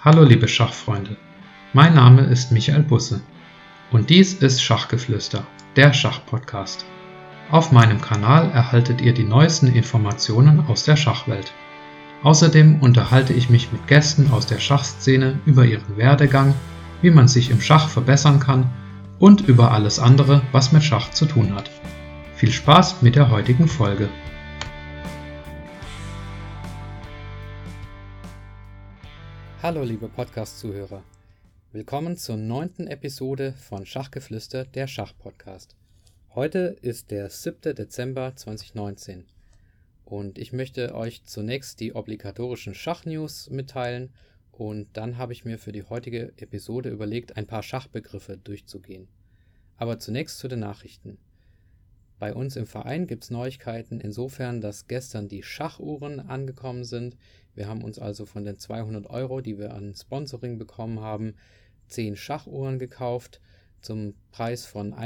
Hallo liebe Schachfreunde, mein Name ist Michael Busse und dies ist Schachgeflüster, der Schachpodcast. Auf meinem Kanal erhaltet ihr die neuesten Informationen aus der Schachwelt. Außerdem unterhalte ich mich mit Gästen aus der Schachszene über ihren Werdegang, wie man sich im Schach verbessern kann und über alles andere, was mit Schach zu tun hat. Viel Spaß mit der heutigen Folge. Hallo liebe Podcast-Zuhörer, willkommen zur 9. Episode von Schachgeflüster, der Schachpodcast. Heute ist der 7. Dezember 2019 und ich möchte euch zunächst die obligatorischen Schachnews mitteilen und dann habe ich mir für die heutige Episode überlegt, ein paar Schachbegriffe durchzugehen. Aber zunächst zu den Nachrichten. Bei uns im Verein gibt es Neuigkeiten insofern, dass gestern die Schachuhren angekommen sind. Wir haben uns also von den 200 Euro, die wir an Sponsoring bekommen haben, 10 Schachuhren gekauft zum Preis von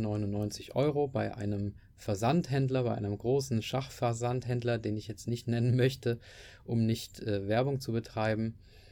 199 Euro bei einem Versandhändler, bei einem großen Schachversandhändler, den ich jetzt nicht nennen möchte, um nicht Werbung zu betreiben.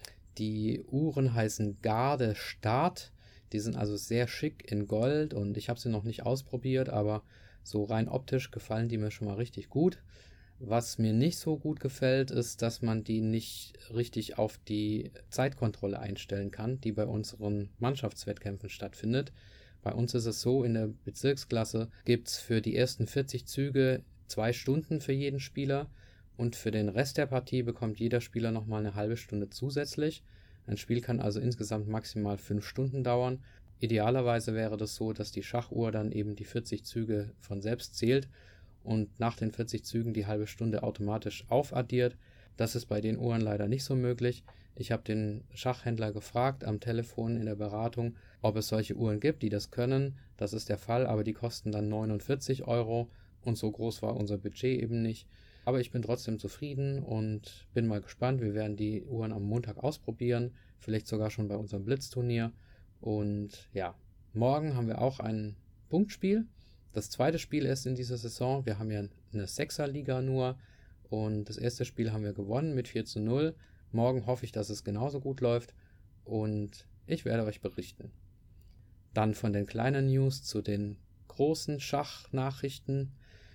Die Uhren heißen Garde Start, die sind also sehr schick in Gold und ich habe sie noch nicht ausprobiert, aber so rein optisch gefallen die mir schon mal richtig gut. Was mir nicht so gut gefällt, ist, dass man die nicht richtig auf die Zeitkontrolle einstellen kann, die bei unseren Mannschaftswettkämpfen stattfindet. Bei uns ist es so, in der Bezirksklasse gibt es für die ersten 40 Züge 2 Stunden für jeden Spieler und für den Rest der Partie bekommt jeder Spieler nochmal eine halbe Stunde zusätzlich. Ein Spiel kann also insgesamt maximal 5 Stunden dauern. Idealerweise wäre das so, dass die Schachuhr dann eben die 40 Züge von selbst zählt und nach den 40 Zügen die halbe Stunde automatisch aufaddiert. Das ist bei den Uhren leider nicht so möglich. Ich habe den Schachhändler gefragt am Telefon in der Beratung, ob es solche Uhren gibt, die das können. Das ist der Fall, aber die kosten dann 49 Euro und so groß war unser Budget eben nicht. Aber ich bin trotzdem zufrieden und bin mal gespannt. Wir werden die Uhren am Montag ausprobieren, vielleicht sogar schon bei unserem Blitzturnier. Und ja, morgen haben wir auch ein Punktspiel. Das zweite Spiel ist in dieser Saison. Wir haben ja eine Sechserliga nur und das erste Spiel haben wir gewonnen mit 4:0. Morgen hoffe ich, dass es genauso gut läuft und ich werde euch berichten. Dann von den kleinen News zu den großen Schachnachrichten.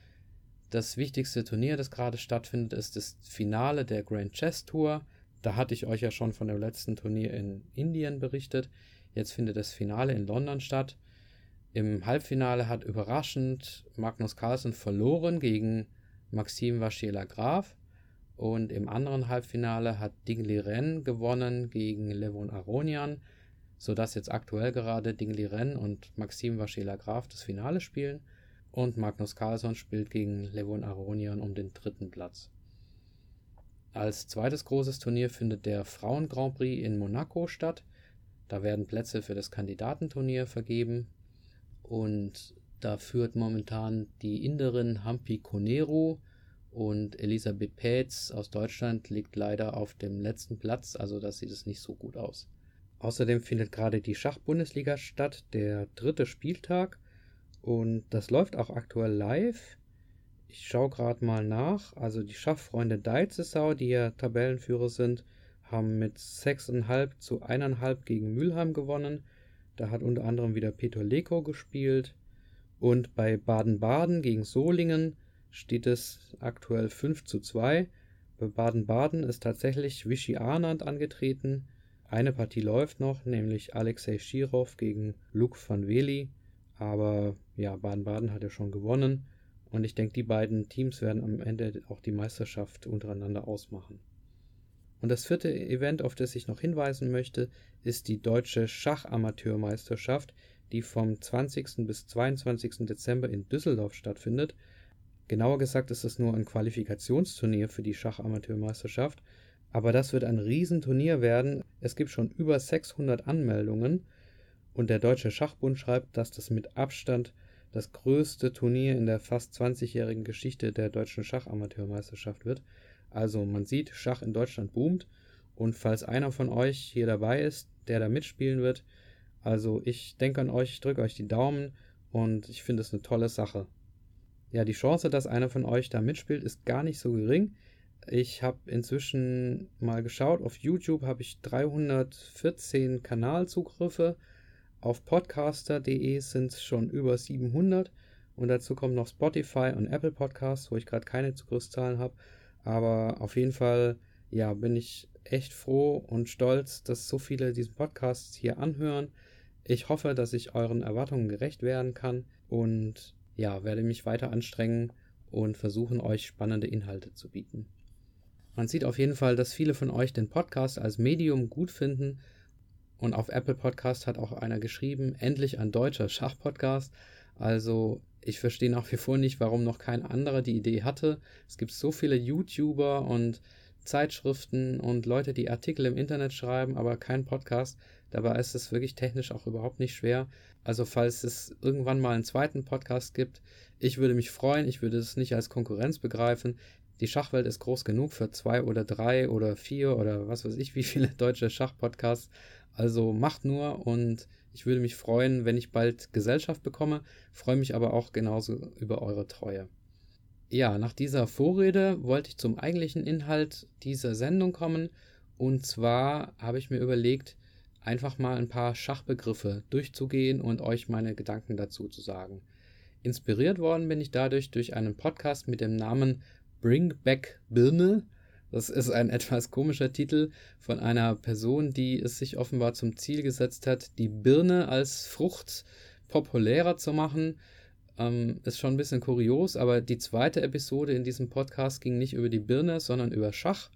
Das wichtigste Turnier, das gerade stattfindet, ist das Finale der Grand Chess Tour. Da hatte ich euch ja schon von dem letzten Turnier in Indien berichtet. Jetzt findet das Finale in London statt. Im Halbfinale hat überraschend Magnus Carlsen verloren gegen Maxime Vachier-Lagrave und im anderen Halbfinale hat Ding Liren gewonnen gegen Levon Aronian, sodass jetzt aktuell gerade Ding Liren und Maxime Vachier-Lagrave das Finale spielen und Magnus Carlsen spielt gegen Levon Aronian um den 3. Platz. Als zweites großes Turnier findet der Frauen-Grand Prix in Monaco statt. Da werden Plätze für das Kandidatenturnier vergeben und da führt momentan die Inderin Hampi Koneru und Elisabeth Pähtz aus Deutschland liegt leider auf dem letzten Platz, also da sieht es nicht so gut aus. Außerdem findet gerade die Schachbundesliga statt, der 3. Spieltag und das läuft auch aktuell live. Ich schaue gerade mal nach, also die Schachfreunde Deizesau, die ja Tabellenführer sind, haben mit 6,5:1,5 gegen Mülheim gewonnen. Da hat unter anderem wieder Peter Leko gespielt. Und bei Baden-Baden gegen Solingen steht es aktuell 5:2. Bei Baden-Baden ist tatsächlich Vichy Arnand angetreten. Eine Partie läuft noch, nämlich Alexei Schirov gegen Luc van Wely. Aber ja, Baden-Baden hat ja schon gewonnen. Und ich denke, die beiden Teams werden am Ende auch die Meisterschaft untereinander ausmachen. Und das 4. Event, auf das ich noch hinweisen möchte, ist die Deutsche Schachamateurmeisterschaft, die vom 20. bis 22. Dezember in Düsseldorf stattfindet. Genauer gesagt ist es nur ein Qualifikationsturnier für die Schachamateurmeisterschaft, aber das wird ein Riesenturnier werden. Es gibt schon über 600 Anmeldungen und der Deutsche Schachbund schreibt, dass das mit Abstand das größte Turnier in der fast 20-jährigen Geschichte der Deutschen Schachamateurmeisterschaft wird. Also man sieht, Schach in Deutschland boomt und falls einer von euch hier dabei ist, der da mitspielen wird, also ich denke an euch, ich drücke euch die Daumen und ich finde es eine tolle Sache. Ja, die Chance, dass einer von euch da mitspielt, ist gar nicht so gering. Ich habe inzwischen mal geschaut, auf YouTube habe ich 314 Kanalzugriffe, auf podcaster.de sind es schon über 700 und dazu kommen noch Spotify und Apple Podcasts, wo ich gerade keine Zugriffszahlen habe, aber auf jeden Fall bin ich echt froh und stolz, dass so viele diesen Podcast hier anhören. Ich hoffe, dass ich euren Erwartungen gerecht werden kann und werde mich weiter anstrengen und versuchen, euch spannende Inhalte zu bieten. Man sieht auf jeden Fall, dass viele von euch den Podcast als Medium gut finden und auf Apple Podcast hat auch einer geschrieben, endlich ein deutscher Schachpodcast. Also ich verstehe nach wie vor nicht, warum noch kein anderer die Idee hatte. Es gibt so viele YouTuber und Zeitschriften und Leute, die Artikel im Internet schreiben, aber kein Podcast. Dabei ist es wirklich technisch auch überhaupt nicht schwer. Also falls es irgendwann mal einen zweiten Podcast gibt, ich würde mich freuen, ich würde es nicht als Konkurrenz begreifen. Die Schachwelt ist groß genug für 2 oder 3 oder 4 oder was weiß ich, wie viele deutsche Schachpodcasts. Also macht nur und ich würde mich freuen, wenn ich bald Gesellschaft bekomme, freue mich aber auch genauso über eure Treue. Ja, nach dieser Vorrede wollte ich zum eigentlichen Inhalt dieser Sendung kommen und zwar habe ich mir überlegt, einfach mal ein paar Schachbegriffe durchzugehen und euch meine Gedanken dazu zu sagen. Inspiriert worden bin ich dadurch durch einen Podcast mit dem Namen Bring Back Birne. Das ist ein etwas komischer Titel von einer Person, die es sich offenbar zum Ziel gesetzt hat, die Birne als Frucht populärer zu machen. Ist schon ein bisschen kurios, aber die zweite Episode in diesem Podcast ging nicht über die Birne, sondern über Schach.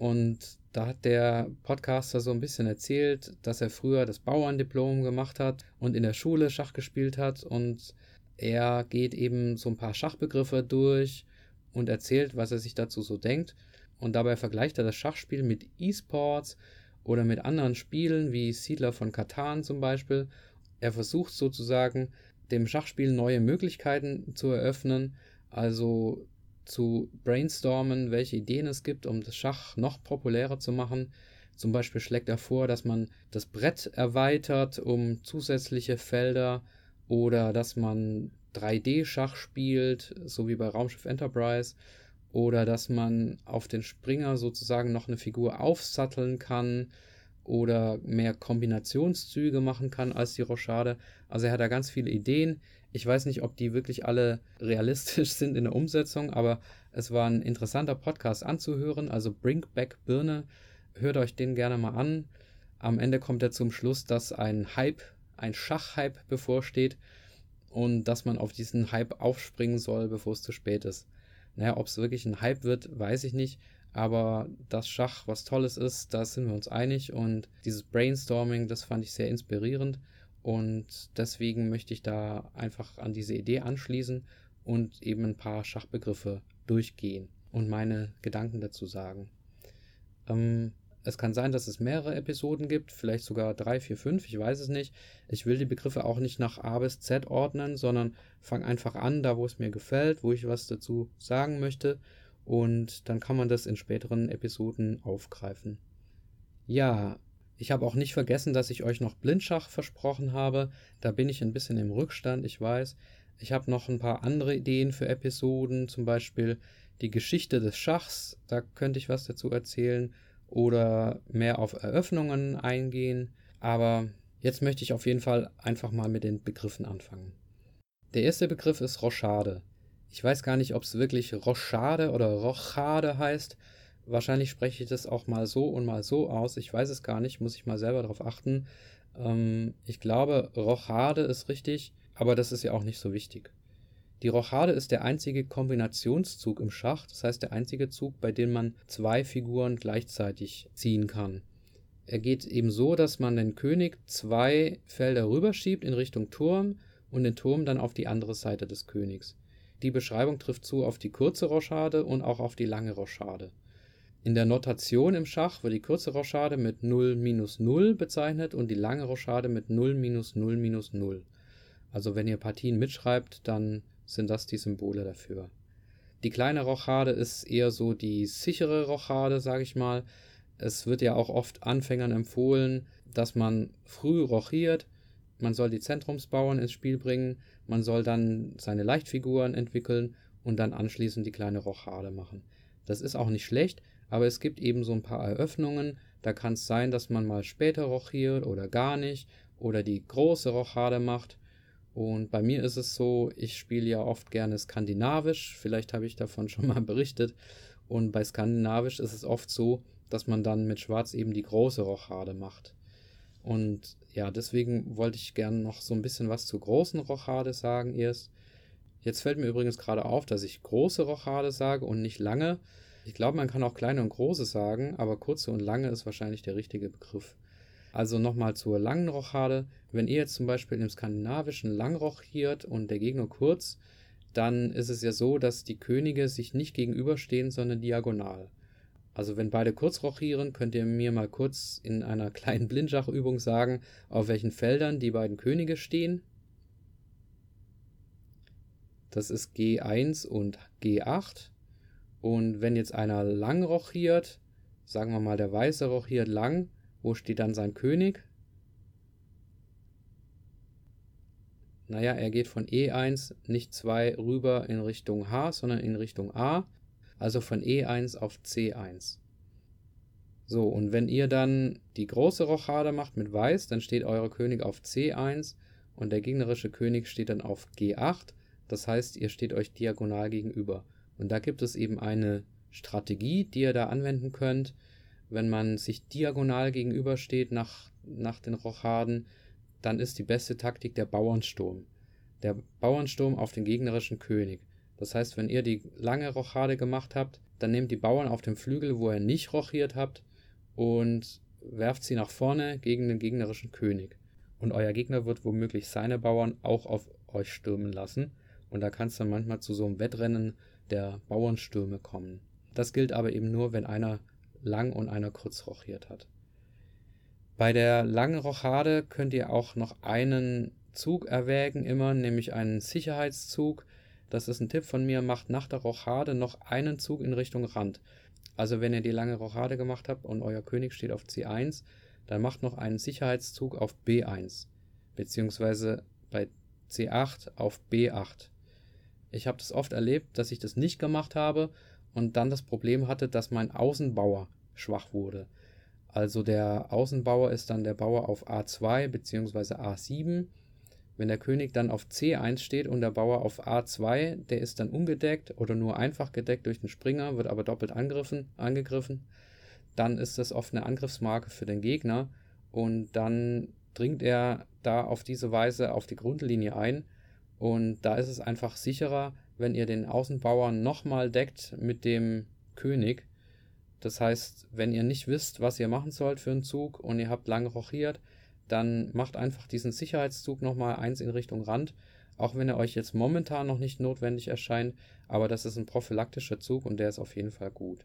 Und da hat der Podcaster so ein bisschen erzählt, dass er früher das Bauerndiplom gemacht hat und in der Schule Schach gespielt hat. Und er geht eben so ein paar Schachbegriffe durch und erzählt, was er sich dazu so denkt. Und dabei vergleicht er das Schachspiel mit E-Sports oder mit anderen Spielen wie Siedler von Catan zum Beispiel. Er versucht sozusagen, dem Schachspiel neue Möglichkeiten zu eröffnen, also zu brainstormen, welche Ideen es gibt, um das Schach noch populärer zu machen. Zum Beispiel schlägt er vor, dass man das Brett erweitert um zusätzliche Felder oder dass man 3D-Schach spielt, so wie bei Raumschiff Enterprise, oder dass man auf den Springer sozusagen noch eine Figur aufsatteln kann oder mehr Kombinationszüge machen kann als die Rochade. Also er hat da ganz viele Ideen. Ich weiß nicht, ob die wirklich alle realistisch sind in der Umsetzung, aber es war ein interessanter Podcast anzuhören. Also Bring Back Birne, hört euch den gerne mal an. Am Ende kommt er zum Schluss, dass ein Schachhype bevorsteht und dass man auf diesen Hype aufspringen soll, bevor es zu spät ist. Naja, ob es wirklich ein Hype wird, weiß ich nicht. Aber das Schach, was Tolles ist, da sind wir uns einig. Und dieses Brainstorming, das fand ich sehr inspirierend. Und deswegen möchte ich da einfach an diese Idee anschließen und eben ein paar Schachbegriffe durchgehen und meine Gedanken dazu sagen. Es kann sein, dass es mehrere Episoden gibt, vielleicht sogar 3, 4, 5, ich weiß es nicht. Ich will die Begriffe auch nicht nach A bis Z ordnen, sondern fange einfach an, da wo es mir gefällt, wo ich was dazu sagen möchte. Und dann kann man das in späteren Episoden aufgreifen. Ja, ich habe auch nicht vergessen, dass ich euch noch Blindschach versprochen habe. Da bin ich ein bisschen im Rückstand, ich weiß. Ich habe noch ein paar andere Ideen für Episoden, zum Beispiel die Geschichte des Schachs, da könnte ich was dazu erzählen. Oder mehr auf Eröffnungen eingehen. Aber jetzt möchte ich auf jeden Fall einfach mal mit den Begriffen anfangen. Der erste Begriff ist Rochade. Ich weiß gar nicht, ob es wirklich Rochade oder Rochade heißt. Wahrscheinlich spreche ich das auch mal so und mal so aus. Ich weiß es gar nicht, muss ich mal selber darauf achten. Ich glaube, Rochade ist richtig, aber das ist ja auch nicht so wichtig. Die Rochade ist der einzige Kombinationszug im Schach, das heißt der einzige Zug, bei dem man 2 Figuren gleichzeitig ziehen kann. Er geht eben so, dass man den König 2 Felder rüberschiebt in Richtung Turm und den Turm dann auf die andere Seite des Königs. Die Beschreibung trifft zu auf die kurze Rochade und auch auf die lange Rochade. In der Notation im Schach wird die kurze Rochade mit 0-0 bezeichnet und die lange Rochade mit 0-0-0. Also wenn ihr Partien mitschreibt, dann sind das die Symbole dafür. Die kleine Rochade ist eher so die sichere Rochade, sage ich mal. Es wird ja auch oft Anfängern empfohlen, dass man früh rochiert. Man soll die Zentrumsbauern ins Spiel bringen, man soll dann seine Leichtfiguren entwickeln und dann anschließend die kleine Rochade machen. Das ist auch nicht schlecht, aber es gibt eben so ein paar Eröffnungen. Da kann es sein, dass man mal später rochiert oder gar nicht oder die große Rochade macht. Und bei mir ist es so, ich spiele ja oft gerne skandinavisch. Vielleicht habe ich davon schon mal berichtet. Und bei skandinavisch ist es oft so, dass man dann mit Schwarz eben die große Rochade macht. Und ja, deswegen wollte ich gerne noch so ein bisschen was zur großen Rochade sagen erst. Jetzt fällt mir übrigens gerade auf, dass ich große Rochade sage und nicht lange. Ich glaube, man kann auch kleine und große sagen, aber kurze und lange ist wahrscheinlich der richtige Begriff. Also nochmal zur langen Rochade. Wenn ihr jetzt zum Beispiel im Skandinavischen lang rochiert und der Gegner kurz, dann ist es ja so, dass die Könige sich nicht gegenüberstehen, sondern diagonal. Also wenn beide kurz rochieren, könnt ihr mir mal kurz in einer kleinen Blindschachübung sagen, auf welchen Feldern die beiden Könige stehen. Das ist G1 und G8. Und wenn jetzt einer lang rochiert, sagen wir mal der Weiße rochiert lang, wo steht dann sein König? Naja, er geht von E1 nicht 2 rüber in Richtung H, sondern in Richtung A, also von E1 auf C1. So, und wenn ihr dann die große Rochade macht mit Weiß, dann steht euer König auf C1 und der gegnerische König steht dann auf G8. Das heißt, ihr steht euch diagonal gegenüber. Und da gibt es eben eine Strategie, die ihr da anwenden könnt, wenn man sich diagonal gegenübersteht nach den Rochaden, dann ist die beste Taktik der Bauernsturm. Der Bauernsturm auf den gegnerischen König. Das heißt, wenn ihr die lange Rochade gemacht habt, dann nehmt die Bauern auf dem Flügel, wo ihr nicht rochiert habt, und werft sie nach vorne gegen den gegnerischen König. Und euer Gegner wird womöglich seine Bauern auch auf euch stürmen lassen. Und da kann es dann manchmal zu so einem Wettrennen der Bauernstürme kommen. Das gilt aber eben nur, wenn einer lang und einer kurz rochiert hat. Bei der langen Rochade könnt ihr auch noch einen Zug erwägen immer, nämlich einen Sicherheitszug. Das ist ein Tipp von mir, macht nach der Rochade noch einen Zug in Richtung Rand. Also wenn ihr die lange Rochade gemacht habt und euer König steht auf C1, dann macht noch einen Sicherheitszug auf B1, beziehungsweise bei C8 auf B8. Ich habe das oft erlebt, dass ich das nicht gemacht habe und dann das Problem hatte, dass mein Außenbauer schwach wurde. Also der Außenbauer ist dann der Bauer auf A2 bzw. A7. Wenn der König dann auf C1 steht und der Bauer auf A2, der ist dann ungedeckt oder nur einfach gedeckt durch den Springer, wird aber doppelt angegriffen, dann ist das oft eine Angriffsmarke für den Gegner und dann dringt er da auf diese Weise auf die Grundlinie ein und da ist es einfach sicherer, wenn ihr den Außenbauern nochmal deckt mit dem König. Das heißt, wenn ihr nicht wisst, was ihr machen sollt für einen Zug und ihr habt lange rochiert, dann macht einfach diesen Sicherheitszug nochmal eins in Richtung Rand, auch wenn er euch jetzt momentan noch nicht notwendig erscheint, aber das ist ein prophylaktischer Zug und der ist auf jeden Fall gut.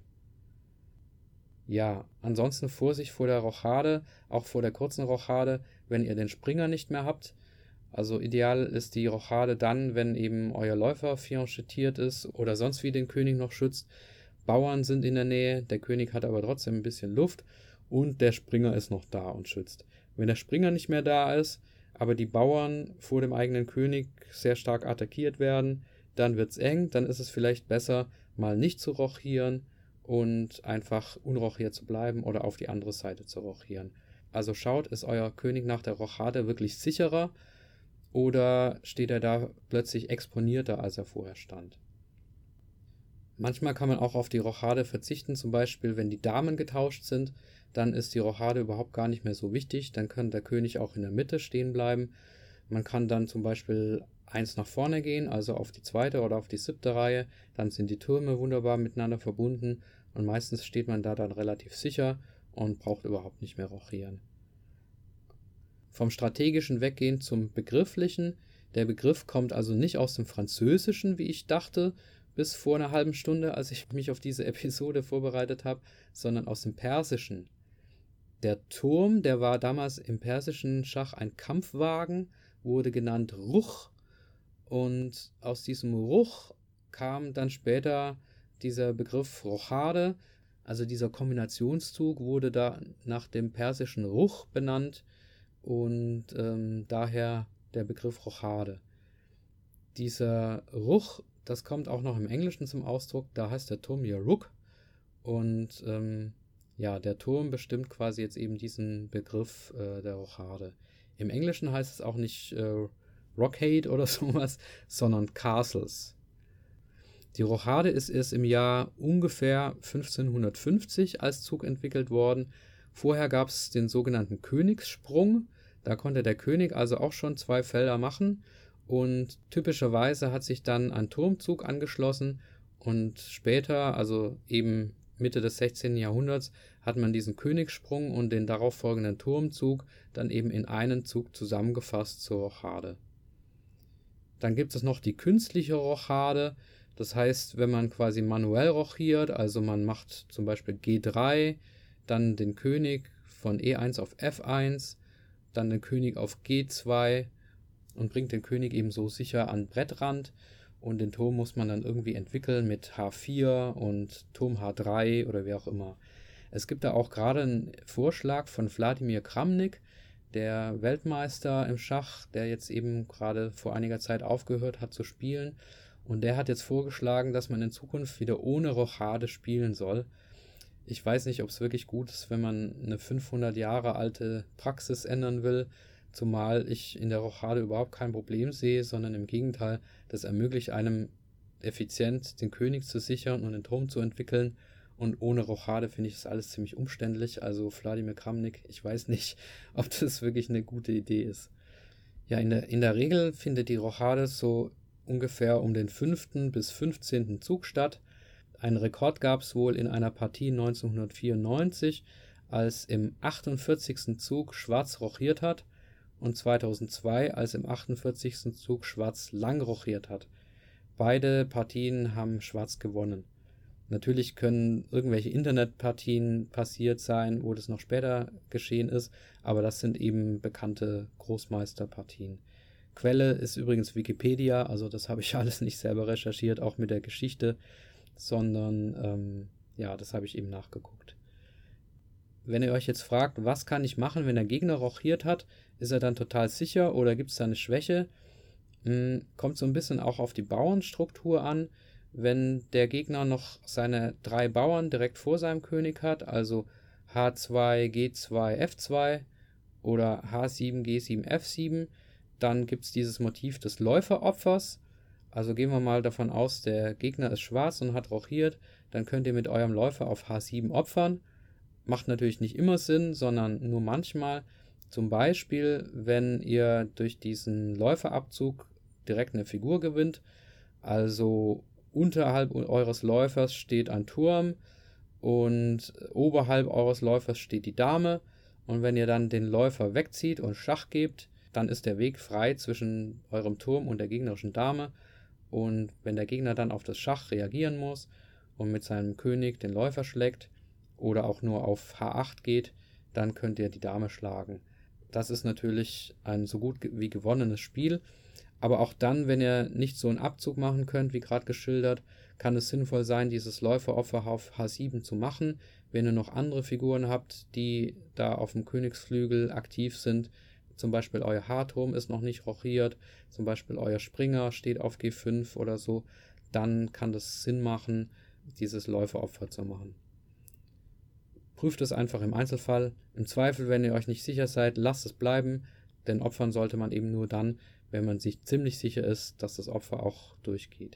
Ja, ansonsten Vorsicht vor der Rochade, auch vor der kurzen Rochade, wenn ihr den Springer nicht mehr habt. Also ideal ist die Rochade dann, wenn eben euer Läufer fianchettiert ist oder sonst wie den König noch schützt. Bauern sind in der Nähe, der König hat aber trotzdem ein bisschen Luft und der Springer ist noch da und schützt. Wenn der Springer nicht mehr da ist, aber die Bauern vor dem eigenen König sehr stark attackiert werden, dann wird's eng, dann ist es vielleicht besser, mal nicht zu rochieren und einfach unrochiert zu bleiben oder auf die andere Seite zu rochieren. Also schaut, ist euer König nach der Rochade wirklich sicherer oder steht er da plötzlich exponierter, als er vorher stand? Manchmal kann man auch auf die Rochade verzichten, zum Beispiel wenn die Damen getauscht sind, dann ist die Rochade überhaupt gar nicht mehr so wichtig, dann kann der König auch in der Mitte stehen bleiben. Man kann dann zum Beispiel eins nach vorne gehen, also auf die zweite oder auf die siebte Reihe, dann sind die Türme wunderbar miteinander verbunden und meistens steht man da dann relativ sicher und braucht überhaupt nicht mehr rochieren. Vom Strategischen weggehen zum Begrifflichen. Der Begriff kommt also nicht aus dem Französischen, wie ich dachte, bis vor einer halben Stunde, als ich mich auf diese Episode vorbereitet habe, sondern aus dem Persischen. Der Turm, der war damals im persischen Schach ein Kampfwagen, wurde genannt Ruch und aus diesem Ruch kam dann später dieser Begriff Rochade, also dieser Kombinationszug wurde da nach dem persischen Ruch benannt und daher der Begriff Rochade. Dieser Ruch, das kommt auch noch im Englischen zum Ausdruck, da heißt der Turm ja Rook Und der Turm bestimmt quasi jetzt eben diesen Begriff der Rochade. Im Englischen heißt es auch nicht Rockade oder sowas, sondern Castles. Die Rochade ist erst im Jahr ungefähr 1550 als Zug entwickelt worden. Vorher gab es den sogenannten Königssprung. Da konnte der König also auch schon 2 Felder machen. Und typischerweise hat sich dann ein Turmzug angeschlossen. Und später, also eben Mitte des 16. Jahrhunderts, hat man diesen Königssprung und den darauf folgenden Turmzug dann eben in einen Zug zusammengefasst zur Rochade. Dann gibt es noch die künstliche Rochade. Das heißt, wenn man quasi manuell rochiert, also man macht zum Beispiel G3, dann den König von E1 auf F1, dann den König auf G2 und bringt den König eben so sicher an Brettrand. Und den Turm muss man dann irgendwie entwickeln mit H4 und Turm H3 oder wie auch immer. Es gibt da auch gerade einen Vorschlag von Wladimir Kramnik, der Weltmeister im Schach, der jetzt eben gerade vor einiger Zeit aufgehört hat zu spielen. Und der hat jetzt vorgeschlagen, dass man in Zukunft wieder ohne Rochade spielen soll. Ich weiß nicht, ob es wirklich gut ist, wenn man eine 500 Jahre alte Praxis ändern will, zumal ich in der Rochade überhaupt kein Problem sehe, sondern im Gegenteil, das ermöglicht einem effizient den König zu sichern und den Turm zu entwickeln. Und ohne Rochade finde ich das alles ziemlich umständlich. Also Wladimir Kramnik, ich weiß nicht, ob das wirklich eine gute Idee ist. Ja, in der Regel findet die Rochade so ungefähr um den 5. bis 15. Zug statt. Einen Rekord gab es wohl in einer Partie 1994, als im 48. Zug Schwarz rochiert hat und 2002, als im 48. Zug Schwarz lang rochiert hat. Beide Partien haben Schwarz gewonnen. Natürlich können irgendwelche Internetpartien passiert sein, wo das noch später geschehen ist, aber das sind eben bekannte Großmeisterpartien. Quelle ist übrigens Wikipedia, also das habe ich alles nicht selber recherchiert, auch mit der Geschichte, sondern das habe ich eben nachgeguckt. Wenn ihr euch jetzt fragt, was kann ich machen, wenn der Gegner rochiert hat, ist er dann total sicher oder gibt es da eine Schwäche? Kommt so ein bisschen auch auf die Bauernstruktur an. Wenn der Gegner noch seine 3 Bauern direkt vor seinem König hat, also H2, G2, F2 oder H7, G7, F7, dann gibt es dieses Motiv des Läuferopfers. Also gehen wir mal davon aus, der Gegner ist schwarz und hat rochiert, dann könnt ihr mit eurem Läufer auf H7 opfern. Macht natürlich nicht immer Sinn, sondern nur manchmal. Zum Beispiel, wenn ihr durch diesen Läuferabzug direkt eine Figur gewinnt, also unterhalb eures Läufers steht ein Turm und oberhalb eures Läufers steht die Dame. Und wenn ihr dann den Läufer wegzieht und Schach gebt, dann ist der Weg frei zwischen eurem Turm und der gegnerischen Dame. Und wenn der Gegner dann auf das Schach reagieren muss und mit seinem König den Läufer schlägt oder auch nur auf H8 geht, dann könnt ihr die Dame schlagen. Das ist natürlich ein so gut wie gewonnenes Spiel. Aber auch dann, wenn ihr nicht so einen Abzug machen könnt, wie gerade geschildert, kann es sinnvoll sein, dieses Läuferopfer auf H7 zu machen. Wenn ihr noch andere Figuren habt, die da auf dem Königsflügel aktiv sind, zum Beispiel euer H-Turm ist noch nicht rochiert, zum Beispiel euer Springer steht auf G5 oder so, dann kann das Sinn machen, dieses Läuferopfer zu machen. Prüft es einfach im Einzelfall. Im Zweifel, wenn ihr euch nicht sicher seid, lasst es bleiben, denn opfern sollte man eben nur dann, wenn man sich ziemlich sicher ist, dass das Opfer auch durchgeht.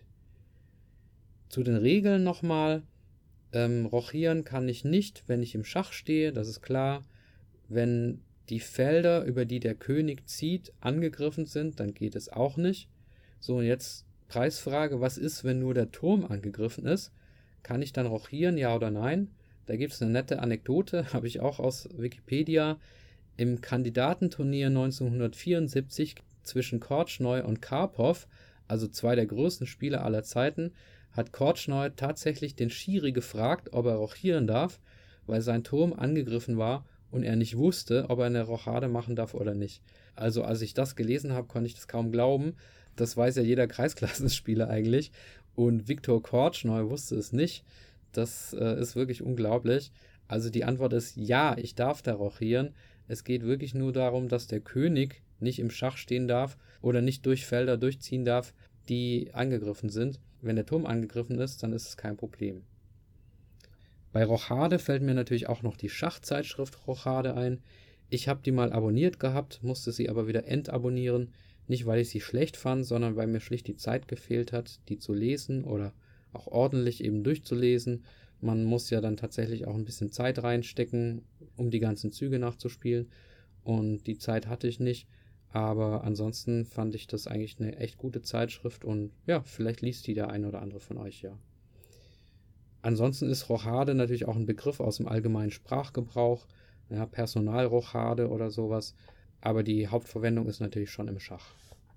Zu den Regeln nochmal. Rochieren kann ich nicht, wenn ich im Schach stehe, das ist klar. Wenn die Felder, über die der König zieht, angegriffen sind, dann geht es auch nicht. So, und jetzt Preisfrage, was ist, wenn nur der Turm angegriffen ist? Kann ich dann rochieren, ja oder nein? Da gibt es eine nette Anekdote, habe ich auch aus Wikipedia. Im Kandidatenturnier 1974 zwischen Kortschnoi und Karpov, also 2 der größten Spieler aller Zeiten, hat Kortschnoi tatsächlich den Schiri gefragt, ob er rochieren darf, weil sein Turm angegriffen war und er nicht wusste, ob er eine Rochade machen darf oder nicht. Also als ich das gelesen habe, konnte ich das kaum glauben. Das weiß ja jeder Kreisklassenspieler eigentlich. Und Viktor Kortschnoi wusste es nicht. Das ist wirklich unglaublich. Also die Antwort ist ja, ich darf da rochieren. Es geht wirklich nur darum, dass der König nicht im Schach stehen darf oder nicht durch Felder durchziehen darf, die angegriffen sind. Wenn der Turm angegriffen ist, dann ist es kein Problem. Bei Rochade fällt mir natürlich auch noch die Schachzeitschrift Rochade ein. Ich habe die mal abonniert gehabt, musste sie aber wieder entabonnieren. Nicht, weil ich sie schlecht fand, sondern weil mir schlicht die Zeit gefehlt hat, die zu lesen oder auch ordentlich eben durchzulesen. Man muss ja dann tatsächlich auch ein bisschen Zeit reinstecken, um die ganzen Züge nachzuspielen. Und die Zeit hatte ich nicht. Aber ansonsten fand ich das eigentlich eine echt gute Zeitschrift und ja, vielleicht liest die der ein oder andere von euch ja. Ansonsten ist Rochade natürlich auch ein Begriff aus dem allgemeinen Sprachgebrauch, ja, Personalrochade oder sowas, aber die Hauptverwendung ist natürlich schon im Schach.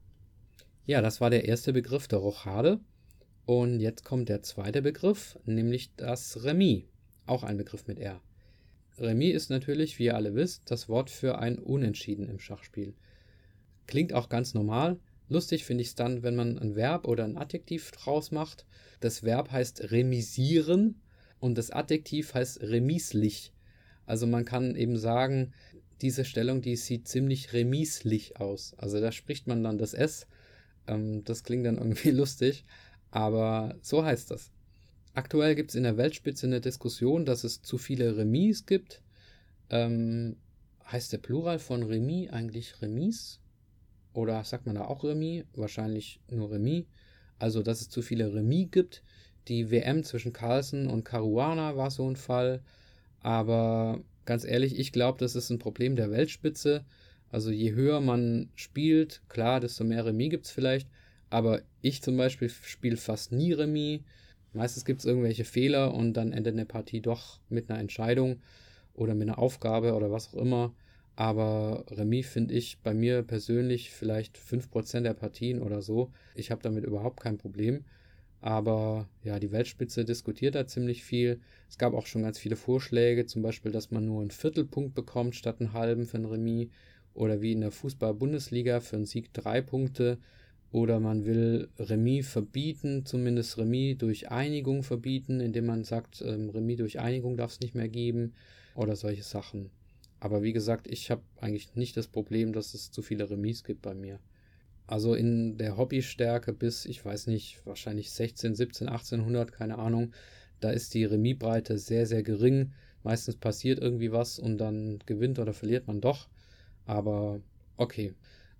Ja, das war der erste Begriff der Rochade und jetzt kommt der zweite Begriff, nämlich das Remis, auch ein Begriff mit R. Remis ist natürlich, wie ihr alle wisst, das Wort für ein Unentschieden im Schachspiel. Klingt auch ganz normal. Lustig finde ich es dann, wenn man ein Verb oder ein Adjektiv draus macht. Das Verb heißt remisieren und das Adjektiv heißt remislich. Also man kann eben sagen, diese Stellung, die sieht ziemlich remislich aus. Also da spricht man dann das S. Das klingt dann irgendwie lustig, aber so heißt das. Aktuell gibt es in der Weltspitze eine Diskussion, dass es zu viele Remis gibt. Heißt der Plural von Remis eigentlich Remis? Oder sagt man da auch Remis? Wahrscheinlich nur Remis. Also, dass es zu viele Remis gibt. Die WM zwischen Carlsen und Caruana war so ein Fall. Aber ganz ehrlich, ich glaube, das ist ein Problem der Weltspitze. Also je höher man spielt, klar, desto mehr Remis gibt es vielleicht. Aber ich zum Beispiel spiele fast nie Remis. Meistens gibt es irgendwelche Fehler und dann endet eine Partie doch mit einer Entscheidung oder mit einer Aufgabe oder was auch immer. Aber Remis finde ich bei mir persönlich vielleicht 5% der Partien oder so. Ich habe damit überhaupt kein Problem. Aber ja, die Weltspitze diskutiert da ziemlich viel. Es gab auch schon ganz viele Vorschläge, zum Beispiel, dass man nur einen Viertelpunkt bekommt statt einen halben für ein Remis. Oder wie in der Fußball-Bundesliga für einen Sieg 3 Punkte. Oder man will Remis verbieten, zumindest Remis durch Einigung verbieten, indem man sagt, Remis durch Einigung darf es nicht mehr geben. Oder solche Sachen. Aber wie gesagt, ich habe eigentlich nicht das Problem, dass es zu viele Remis gibt bei mir. Also in der Hobbystärke bis, ich weiß nicht, wahrscheinlich 16, 17, 1800, keine Ahnung, da ist die Remisbreite sehr, sehr gering. Meistens passiert irgendwie was und dann gewinnt oder verliert man doch. Aber okay.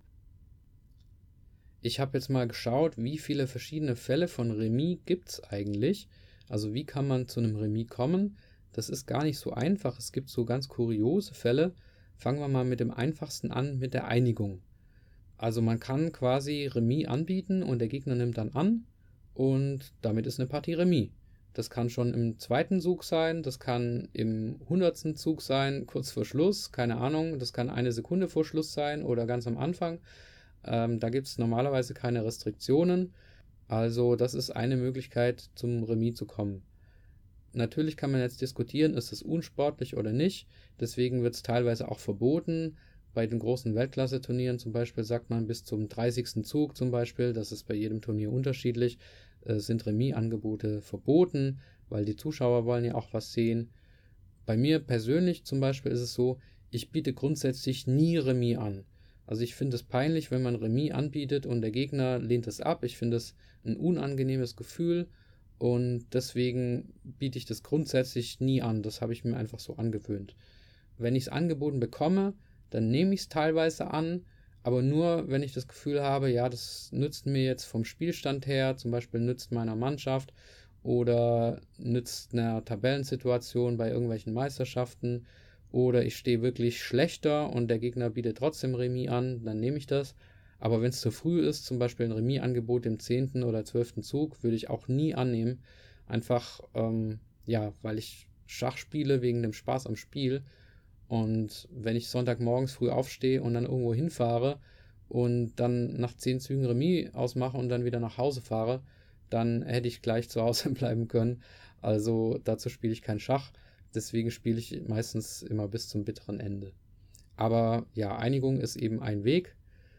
Ich habe jetzt mal geschaut, wie viele verschiedene Fälle von Remis gibt es eigentlich. Also wie kann man zu einem Remis kommen? Das ist gar nicht so einfach. Es gibt so ganz kuriose Fälle. Fangen wir mal mit dem einfachsten an, mit der Einigung. Also man kann quasi Remis anbieten und der Gegner nimmt dann an und damit ist eine Partie Remis. Das kann schon im zweiten Zug sein, das kann im 100. Zug sein, kurz vor Schluss, keine Ahnung. Das kann eine Sekunde vor Schluss sein oder ganz am Anfang. Da gibt es normalerweise keine Restriktionen. Also das ist eine Möglichkeit, zum Remis zu kommen. Natürlich kann man jetzt diskutieren, ist es unsportlich oder nicht. Deswegen wird es teilweise auch verboten. Bei den großen Weltklasse-Turnieren zum Beispiel sagt man bis zum 30. Zug zum Beispiel, das ist bei jedem Turnier unterschiedlich, sind Remis-Angebote verboten, weil die Zuschauer wollen ja auch was sehen. Bei mir persönlich zum Beispiel ist es so, ich biete grundsätzlich nie Remis an. Also ich finde es peinlich, wenn man Remis anbietet und der Gegner lehnt es ab. Ich finde es ein unangenehmes Gefühl. Und deswegen biete ich das grundsätzlich nie an. Das habe ich mir einfach so angewöhnt. Wenn ich es angeboten bekomme, dann nehme ich es teilweise an, aber nur, wenn ich das Gefühl habe, ja, das nützt mir jetzt vom Spielstand her, zum Beispiel nützt meiner Mannschaft oder nützt einer Tabellensituation bei irgendwelchen Meisterschaften oder ich stehe wirklich schlechter und der Gegner bietet trotzdem Remis an, dann nehme ich das. Aber wenn es zu früh ist, zum Beispiel ein Remis-Angebot im 10. oder 12. Zug, würde ich auch nie annehmen. Einfach, weil ich Schach spiele wegen dem Spaß am Spiel. Und wenn ich Sonntagmorgens früh aufstehe und dann irgendwo hinfahre und dann nach 10 Zügen Remis ausmache und dann wieder nach Hause fahre, dann hätte ich gleich zu Hause bleiben können. Also dazu spiele ich kein Schach. Deswegen spiele ich meistens immer bis zum bitteren Ende. Aber ja, Einigung ist eben ein Weg.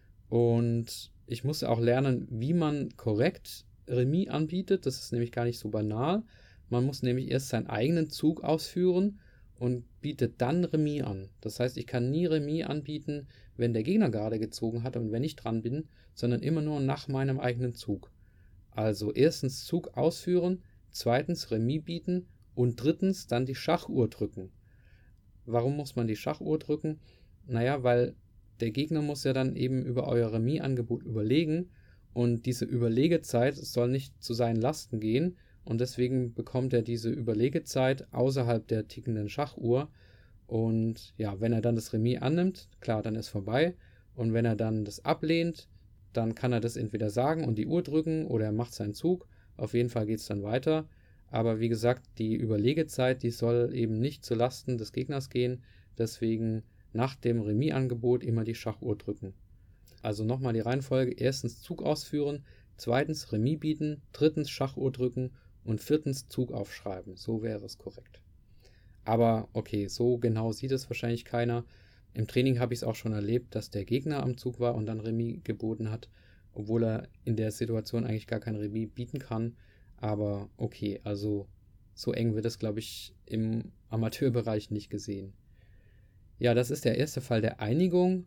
Und ich musste auch lernen, wie man korrekt Remis anbietet. Das ist nämlich gar nicht so banal. Man muss nämlich erst seinen eigenen Zug ausführen und bietet dann Remis an. Das heißt, ich kann nie Remis anbieten, wenn der Gegner gerade gezogen hat und wenn ich dran bin, sondern immer nur nach meinem eigenen Zug. Also erstens Zug ausführen, zweitens Remis bieten Und drittens dann die Schachuhr drücken. Warum muss man die Schachuhr drücken? Naja, weil der Gegner muss ja dann eben über euer Remis-Angebot überlegen und diese Überlegezeit soll nicht zu seinen Lasten gehen und deswegen bekommt er diese Überlegezeit außerhalb der tickenden Schachuhr und ja, wenn er dann das Remis annimmt, klar, dann ist vorbei und wenn er dann das ablehnt, dann kann er das entweder sagen und die Uhr drücken oder er macht seinen Zug, auf jeden Fall geht es dann weiter, aber wie gesagt, die Überlegezeit, die soll eben nicht zu Lasten des Gegners gehen, deswegen nach dem Remis-Angebot immer die Schachuhr drücken. Also nochmal die Reihenfolge: erstens Zug ausführen, zweitens Remis bieten, drittens Schachuhr drücken und viertens Zug aufschreiben. So wäre es korrekt. Aber okay, so genau sieht es wahrscheinlich keiner. Im Training habe ich es auch schon erlebt, dass der Gegner am Zug war und dann Remis geboten hat, obwohl er in der Situation eigentlich gar kein Remis bieten kann. Aber okay, also so eng wird es, glaube ich, im Amateurbereich nicht gesehen. Ja, das ist der erste Fall der Einigung.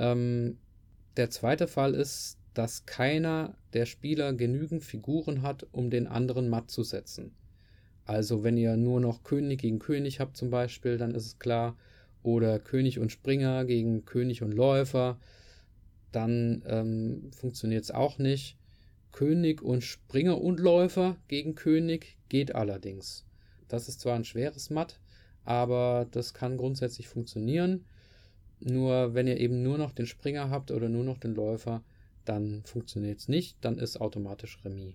Der zweite Fall ist, dass keiner der Spieler genügend Figuren hat, um den anderen matt zu setzen. Also wenn ihr nur noch König gegen König habt zum Beispiel, dann ist es klar. Oder König und Springer gegen König und Läufer, dann funktioniert es auch nicht. König und Springer und Läufer gegen König geht allerdings. Das ist zwar ein schweres Matt, aber das kann grundsätzlich funktionieren. Nur wenn ihr eben nur noch den Springer habt oder nur noch den Läufer, dann funktioniert es nicht, dann ist automatisch Remis.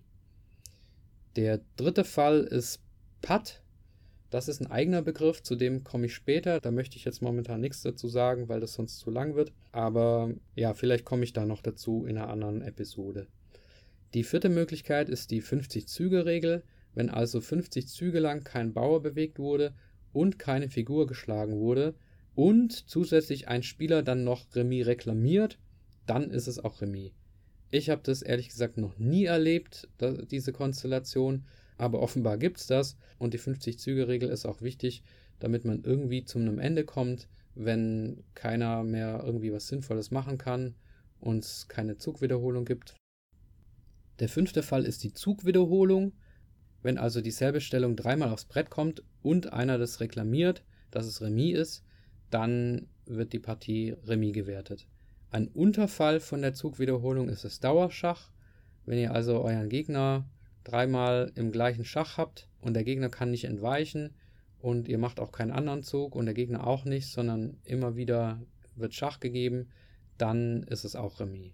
Der dritte Fall ist Patt. Das ist ein eigener Begriff, zu dem komme ich später. Da möchte ich jetzt momentan nichts dazu sagen, weil das sonst zu lang wird. Aber ja, vielleicht komme ich da noch dazu in einer anderen Episode. Die vierte Möglichkeit ist die 50-Züge-Regel. Wenn also 50 Züge lang kein Bauer bewegt wurde und keine Figur geschlagen wurde und zusätzlich ein Spieler dann noch Remis reklamiert, dann ist es auch Remis. Ich habe das ehrlich gesagt noch nie erlebt, diese Konstellation, aber offenbar gibt es das und die 50-Züge-Regel ist auch wichtig, damit man irgendwie zu einem Ende kommt, wenn keiner mehr irgendwie was Sinnvolles machen kann und es keine Zugwiederholung gibt. Der fünfte Fall ist die Zugwiederholung. Wenn also dieselbe Stellung dreimal aufs Brett kommt und einer das reklamiert, dass es Remis ist, dann wird die Partie Remis gewertet. Ein Unterfall von der Zugwiederholung ist das Dauerschach. Wenn ihr also euren Gegner dreimal im gleichen Schach habt und der Gegner kann nicht entweichen und ihr macht auch keinen anderen Zug und der Gegner auch nicht, sondern immer wieder wird Schach gegeben, dann ist es auch Remis.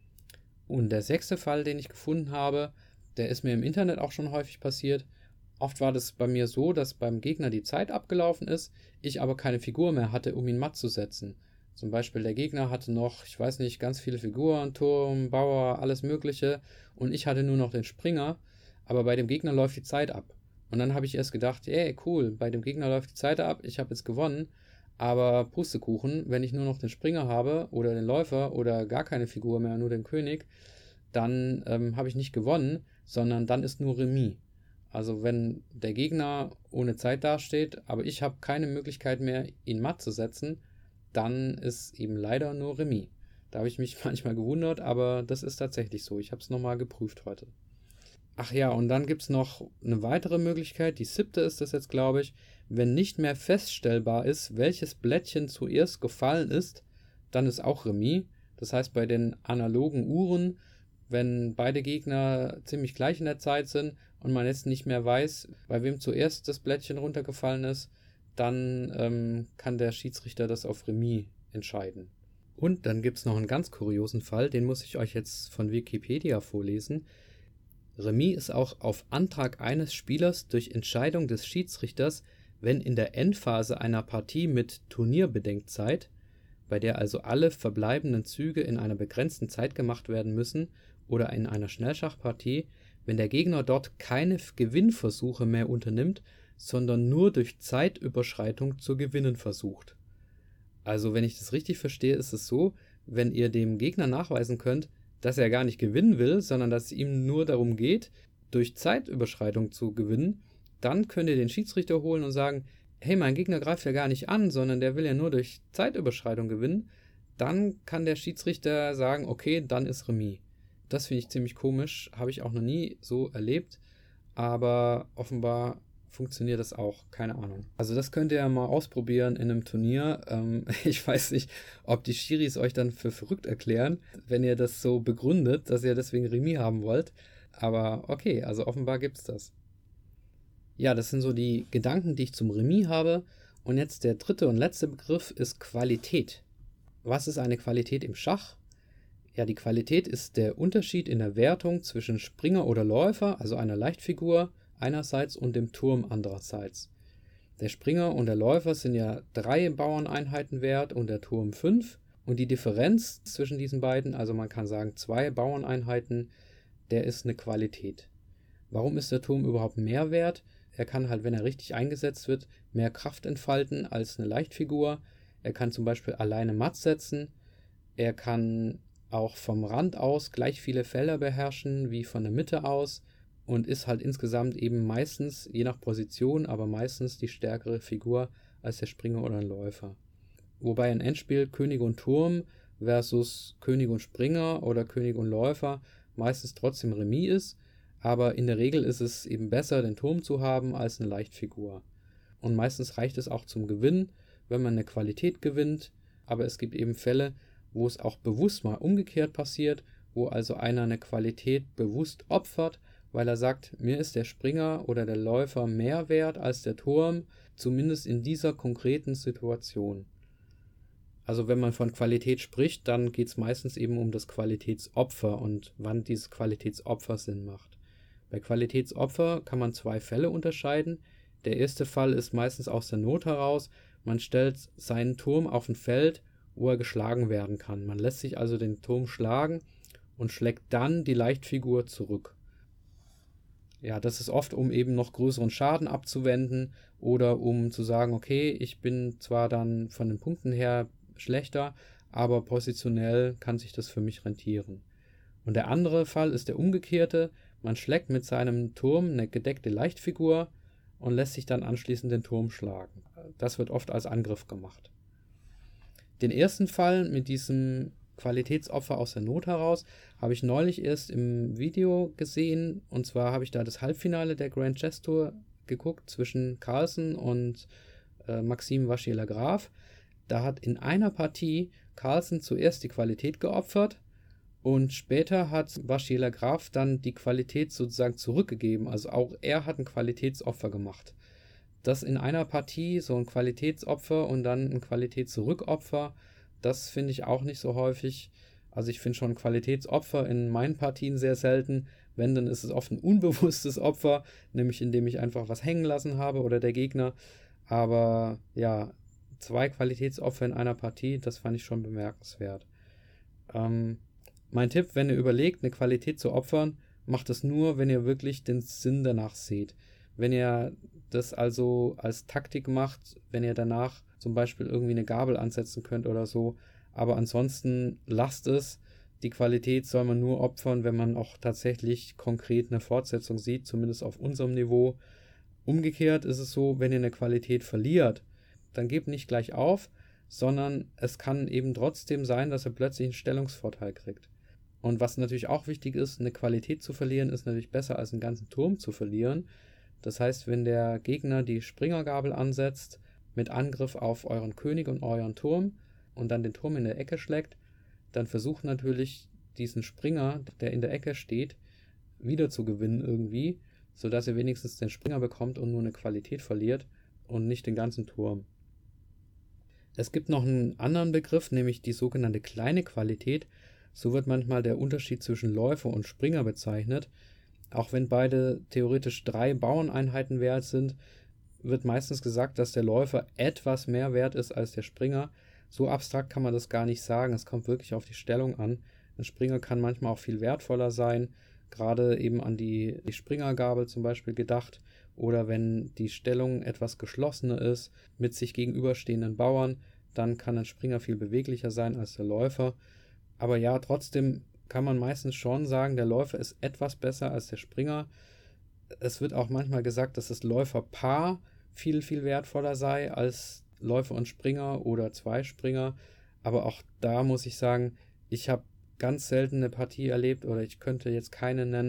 Und der sechste Fall, den ich gefunden habe, der ist mir im Internet auch schon häufig passiert. Oft war das bei mir so, dass beim Gegner die Zeit abgelaufen ist, ich aber keine Figur mehr hatte, um ihn matt zu setzen. Zum Beispiel der Gegner hatte noch, ich weiß nicht, ganz viele Figuren, Turm, Bauer, alles Mögliche und ich hatte nur noch den Springer, aber bei dem Gegner läuft die Zeit ab. Und dann habe ich erst gedacht, ey, cool, bei dem Gegner läuft die Zeit ab, ich habe jetzt gewonnen, aber Pustekuchen, wenn ich nur noch den Springer habe oder den Läufer oder gar keine Figur mehr, nur den König, dann habe ich nicht gewonnen, sondern dann ist nur Remis. Also wenn der Gegner ohne Zeit dasteht, aber ich habe keine Möglichkeit mehr, ihn matt zu setzen, dann ist eben leider nur Remis. Da habe ich mich manchmal gewundert, aber das ist tatsächlich so. Ich habe es nochmal geprüft heute. Ach ja, und dann gibt es noch eine weitere Möglichkeit, die 7. ist das jetzt, glaube ich. Wenn nicht mehr feststellbar ist, welches Blättchen zuerst gefallen ist, dann ist auch Remis. Das heißt, bei den analogen Uhren, wenn beide Gegner ziemlich gleich in der Zeit sind und man jetzt nicht mehr weiß, bei wem zuerst das Blättchen runtergefallen ist, dann kann der Schiedsrichter das auf Remis entscheiden. Und dann gibt es noch einen ganz kuriosen Fall, den muss ich euch jetzt von Wikipedia vorlesen. Remis ist auch auf Antrag eines Spielers durch Entscheidung des Schiedsrichters, wenn in der Endphase einer Partie mit Turnierbedenkzeit, bei der also alle verbleibenden Züge in einer begrenzten Zeit gemacht werden müssen, oder in einer Schnellschachpartie, wenn der Gegner dort keine Gewinnversuche mehr unternimmt, sondern nur durch Zeitüberschreitung zu gewinnen versucht. Also wenn ich das richtig verstehe, ist es so, wenn ihr dem Gegner nachweisen könnt, dass er gar nicht gewinnen will, sondern dass es ihm nur darum geht, durch Zeitüberschreitung zu gewinnen, dann könnt ihr den Schiedsrichter holen und sagen, hey, mein Gegner greift ja gar nicht an, sondern der will ja nur durch Zeitüberschreitung gewinnen. Dann kann der Schiedsrichter sagen, okay, dann ist Remis. Das finde ich ziemlich komisch, habe ich auch noch nie so erlebt, aber offenbar funktioniert das auch, keine Ahnung. Also das könnt ihr ja mal ausprobieren in einem Turnier. Ich weiß nicht, ob die Schiris euch dann für verrückt erklären, wenn ihr das so begründet, dass ihr deswegen Remis haben wollt. Aber okay, also offenbar gibt's das. Ja, das sind so die Gedanken, die ich zum Remis habe. Und jetzt der dritte und letzte Begriff ist Qualität. Was ist eine Qualität im Schach? Ja, die Qualität ist der Unterschied in der Wertung zwischen Springer oder Läufer, also einer Leichtfigur einerseits und dem Turm andererseits. Der Springer und der Läufer sind ja 3 Bauerneinheiten wert und der Turm 5. Und die Differenz zwischen diesen beiden, also man kann sagen 2 Bauerneinheiten, der ist eine Qualität. Warum ist der Turm überhaupt mehr wert? Er kann halt, wenn er richtig eingesetzt wird, mehr Kraft entfalten als eine Leichtfigur. Er kann zum Beispiel alleine matt setzen. Er kann auch vom Rand aus gleich viele Felder beherrschen wie von der Mitte aus und ist halt insgesamt eben meistens, je nach Position, aber meistens die stärkere Figur als der Springer oder ein Läufer. Wobei ein Endspiel König und Turm versus König und Springer oder König und Läufer meistens trotzdem Remis ist, aber in der Regel ist es eben besser, den Turm zu haben als eine Leichtfigur. Und meistens reicht es auch zum Gewinn, wenn man eine Qualität gewinnt, aber es gibt eben Fälle, wo es auch bewusst mal umgekehrt passiert, wo also einer eine Qualität bewusst opfert, weil er sagt, mir ist der Springer oder der Läufer mehr wert als der Turm, zumindest in dieser konkreten Situation. Also wenn man von Qualität spricht, dann geht es meistens eben um das Qualitätsopfer und wann dieses Qualitätsopfer Sinn macht. Bei Qualitätsopfer kann man 2 Fälle unterscheiden. Der erste Fall ist meistens aus der Not heraus, man stellt seinen Turm auf ein Feld, wo er geschlagen werden kann. Man lässt sich also den Turm schlagen und schlägt dann die Leichtfigur zurück. Ja, das ist oft, um eben noch größeren Schaden abzuwenden oder um zu sagen, okay, ich bin zwar dann von den Punkten her schlechter, aber positionell kann sich das für mich rentieren. Und der andere Fall ist der umgekehrte. Man schlägt mit seinem Turm eine gedeckte Leichtfigur und lässt sich dann anschließend den Turm schlagen. Das wird oft als Angriff gemacht. Den ersten Fall mit diesem Qualitätsopfer aus der Not heraus habe ich neulich erst im Video gesehen, und zwar habe ich da das Halbfinale der Grand Chess Tour geguckt zwischen Carlsen und Maxime Vachier-Lagrave. Da hat in einer Partie Carlsen zuerst die Qualität geopfert und später hat Vachier-Lagrave dann die Qualität sozusagen zurückgegeben, also auch er hat ein Qualitätsopfer gemacht. Das in einer Partie, so ein Qualitätsopfer und dann ein Qualitätszurückopfer, das finde ich auch nicht so häufig. Also ich finde schon Qualitätsopfer in meinen Partien sehr selten. Wenn, dann ist es oft ein unbewusstes Opfer, nämlich indem ich einfach was hängen lassen habe oder der Gegner. Aber ja, 2 Qualitätsopfer in einer Partie, das fand ich schon bemerkenswert. Mein Tipp, wenn ihr überlegt, eine Qualität zu opfern, macht es nur, wenn ihr wirklich den Sinn danach seht. Wenn ihr das also als Taktik macht, wenn ihr danach zum Beispiel irgendwie eine Gabel ansetzen könnt oder so, aber ansonsten lasst es. Die Qualität soll man nur opfern, wenn man auch tatsächlich konkret eine Fortsetzung sieht, zumindest auf unserem Niveau. Umgekehrt ist es so, wenn ihr eine Qualität verliert, dann gebt nicht gleich auf, sondern es kann eben trotzdem sein, dass ihr plötzlich einen Stellungsvorteil kriegt. Und was natürlich auch wichtig ist, eine Qualität zu verlieren, ist natürlich besser als einen ganzen Turm zu verlieren. Das heißt, wenn der Gegner die Springergabel ansetzt, mit Angriff auf euren König und euren Turm und dann den Turm in der Ecke schlägt, dann versucht natürlich diesen Springer, der in der Ecke steht, wieder zu gewinnen irgendwie, sodass ihr wenigstens den Springer bekommt und nur eine Qualität verliert und nicht den ganzen Turm. Es gibt noch einen anderen Begriff, nämlich die sogenannte kleine Qualität. So wird manchmal der Unterschied zwischen Läufer und Springer bezeichnet. Auch wenn beide theoretisch 3 Bauerneinheiten wert sind, wird meistens gesagt, dass der Läufer etwas mehr wert ist als der Springer. So abstrakt kann man das gar nicht sagen. Es kommt wirklich auf die Stellung an. Ein Springer kann manchmal auch viel wertvoller sein, gerade eben an die Springergabel zum Beispiel gedacht. Oder wenn die Stellung etwas geschlossener ist mit sich gegenüberstehenden Bauern, dann kann ein Springer viel beweglicher sein als der Läufer. Aber ja, trotzdem kann man meistens schon sagen, der Läufer ist etwas besser als der Springer. Es wird auch manchmal gesagt, dass das Läuferpaar viel, viel wertvoller sei als Läufer und Springer oder 2 Springer. Aber auch da muss ich sagen, ich habe ganz selten eine Partie erlebt oder ich könnte jetzt keine nennen,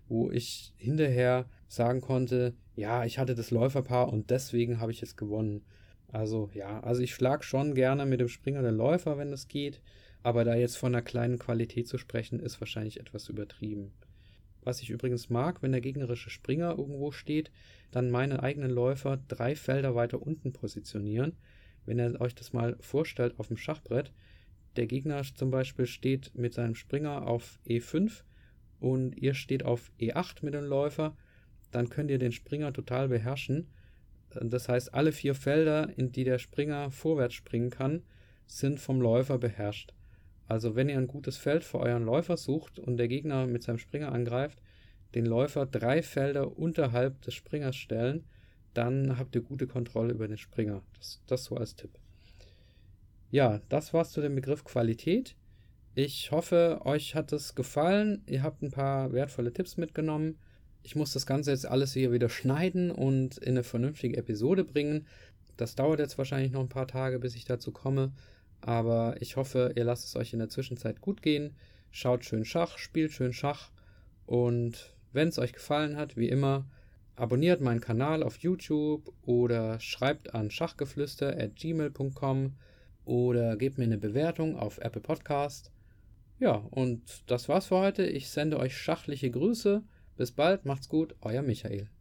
wo ich hinterher sagen konnte, ja, ich hatte das Läuferpaar und deswegen habe ich es gewonnen. Also ich schlage schon gerne mit dem Springer den Läufer, wenn es geht, aber da jetzt von einer kleinen Qualität zu sprechen, ist wahrscheinlich etwas übertrieben. Was ich übrigens mag, wenn der gegnerische Springer irgendwo steht, dann meine eigenen Läufer 3 Felder weiter unten positionieren. Wenn ihr euch das mal vorstellt auf dem Schachbrett, der Gegner zum Beispiel steht mit seinem Springer auf E5 und ihr steht auf E8 mit dem Läufer, dann könnt ihr den Springer total beherrschen. Das heißt, alle 4 Felder, in die der Springer vorwärts springen kann, sind vom Läufer beherrscht. Also wenn ihr ein gutes Feld für euren Läufer sucht und der Gegner mit seinem Springer angreift, den Läufer 3 Felder unterhalb des Springers stellen, dann habt ihr gute Kontrolle über den Springer. Das so als Tipp. Ja, das war's zu dem Begriff Qualität. Ich hoffe, euch hat es gefallen. Ihr habt ein paar wertvolle Tipps mitgenommen. Ich muss das Ganze jetzt alles hier wieder schneiden und in eine vernünftige Episode bringen. Das dauert jetzt wahrscheinlich noch ein paar Tage, bis ich dazu komme. Aber ich hoffe, ihr lasst es euch in der Zwischenzeit gut gehen. Schaut schön Schach, spielt schön Schach. Und wenn es euch gefallen hat, wie immer, abonniert meinen Kanal auf YouTube oder schreibt an schachgeflüster@gmail.com oder gebt mir eine Bewertung auf Apple Podcast. Ja, und das war's für heute. Ich sende euch schachliche Grüße. Bis bald, macht's gut, euer Michael.